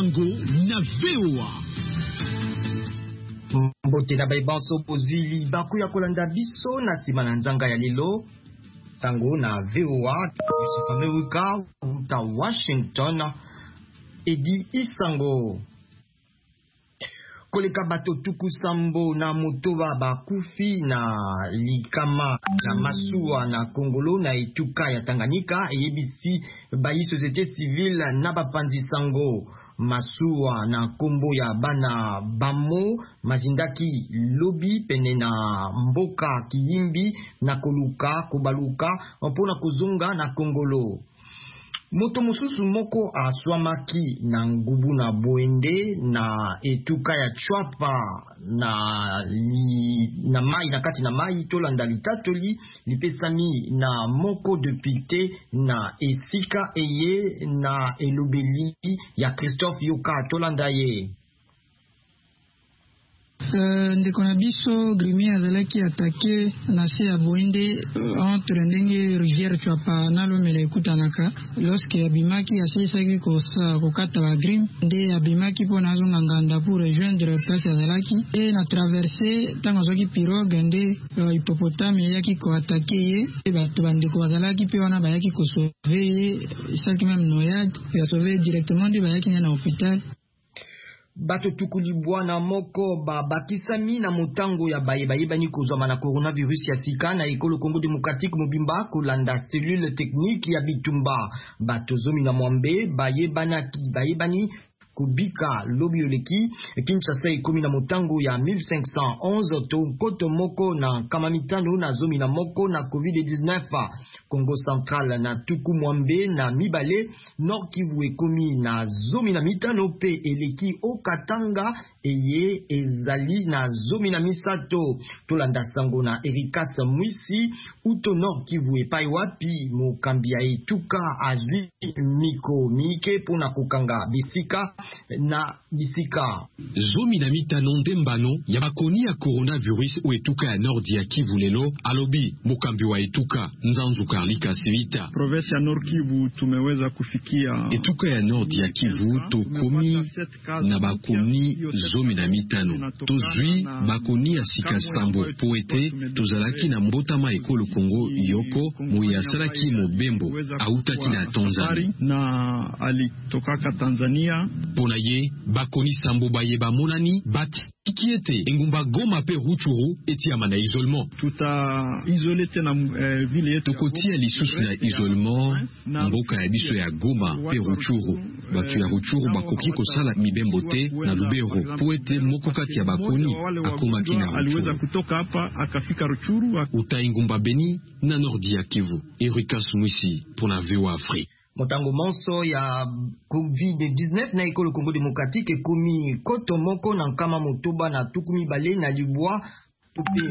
Sango na VOA. Mbote na baibanso bozili baku ya kolanda biso na sima na nzanga ya lelo. Sango na VOA Yusuf Amerika uta Washington. Edi Isango. Koleka bato tuku sambo na motoba bakufi na likama na masuwa na Kongolo na etuka ya Tanganyika eyebisi bayi société civile na bapanzi sango masuwa na kombo ya bana bamo mazindaki lobi pene na mboka kiyimbi na koluka kubaluka mpona kuzunga na Kongolo. Moto mususu moko aswamaki na ngubu na boende na etuka ya chwapa na mai na kati na mai tolanda litatoli lipesami na moko depute na esika eye na elobeli ya Christophe Yoka tolanda ye. Ndeko na biso Grimier azalaki atake na se ya boende entre ndenge rivière Chwapa na Lomele ekutanaka lorsque abimaki asisaki kokata ba Grim nde abimaki po nazo na nganda pour rejoindre place azalaki et na traverser tango azaki pirogue nde hippopotame yaki ko atake ye e bato bandeko bazalaki pe wana bayaki ko sauver ye isaki même noyade ya sauver directement nde bayaki na hôpital. Bato tukuli bwana moko bakisami na motango ya bayebani kozwama na coronavirus ya sika na ekolo Congo démocratique mobimba kolanda cellule technique ya bitumba. Bato zomi na mwambe bayebani kubika lobi oleki Kinshasa ekomi na motango ya 1511 to koto moko na kamamitano na zomi na moko na COVID-19. Congo central na tuku mwambe na mibale, Nord Kivu ekomi na zomi na mitano pe eleki Okatanga eye ezali na zomi na misato. Tolanda sango na Erikas Mwisi uto Nord Kivu epai wapi mokambi ya etuka azwi miko mike pona kokanga bisika na bisika. Zomi na mitano ndembano ya bakoni ya coronavirus u etuka ya Nord ya Kivu lelo alobi mokambi wa etuka Nzanzu Karlika Sivita. Province ya Nord Kivu tumeweza kufikia etuka ya Nord ya Kivu tokomi na bakoni zomi na mitano. Tozwi bakoni ya sika stambo poete tozalaki na mbotama ekolo Kongo yoko moyasalaki mobembo autaki na Tanzania na alitokaka Tanzania. Pona ye bakoni sambo baye bamonani bat ikiete engumba Goma pe Rutshuru etiama na isolement. Tuta isolé tena ville yetu tokotia lisusu na isolement mboka ya biso ya Goma pe Rutshuru. Batu ya Rutshuru bakoki kosala mibembo te na Lubero po ete moko kati ya bakoni akomaki na Rutshuru. Aliweza kutoka hapa akafika Rutshuru uta engumba Beni na Nordi ya Kivu. Erikas Mwisi pona VOA Afrique. Motango monso ya COVID-19 na ekolo Congo démocratique ekomi koto moko na nkama motoba na tukumi bale na libwa tupe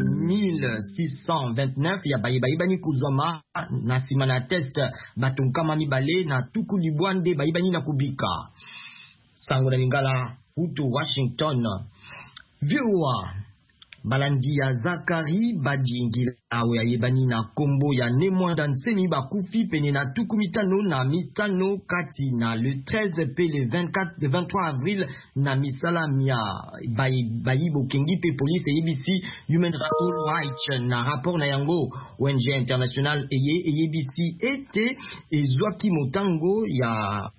1629 ya bayebani kuzwama na sima na test bato nkama mibale na tuku libwa nde bayebani na kubika. Sango na lingala uto Washington. VOA balandi ya Zakari badingila awe ya yebani na kombo ya Nemwanda Nsemi bakufi pene na tuku mitano na mitano kati na le 13 pe le 23 avril na misala mia bayibo kengi pe police yebisi Human Rights na rapport na yango ONG international yebisi ete ezwaki motango ya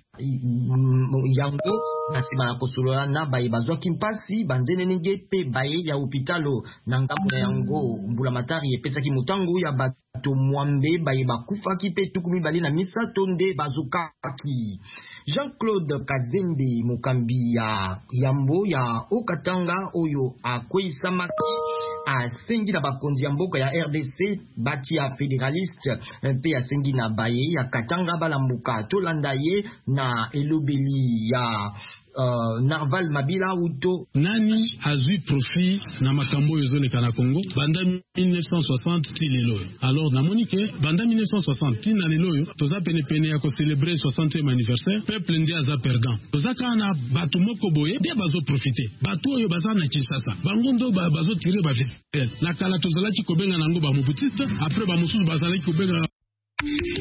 yango na sima na kosolola na baye bazwaki mpasi banzene nenge pe baye ya hopitalo na ngambo na yango mbula matari epesaki motango ya bato mwambe baye bakufaki pe tukumi bali na misato nde bazokaki. Jean-Claude Kazembe mokambi ya yambo ya Okatanga oyo akweyisamaki asengi na bakonzi ya mboka ya RDC bati ya fédéraliste pe asengi na baye ya Katanga balambuka tolanda ye na elobeli ya Narval Mabila uto nani hazui profit na makambo yozoleka na Congo banda 1960 ti lelo. Alors na monike banda 1960 ti na lelo toza pene ya ko célébrer 60e anniversaire peuple ndi aza perdant toza kana batu moko boye de bazo profiter batu oyo baza na Kinshasa bango ndo bazo tirer ba ficelle na kala tozalaki kobenga nango ba mobutiste après ba mususu bazalaki kobenga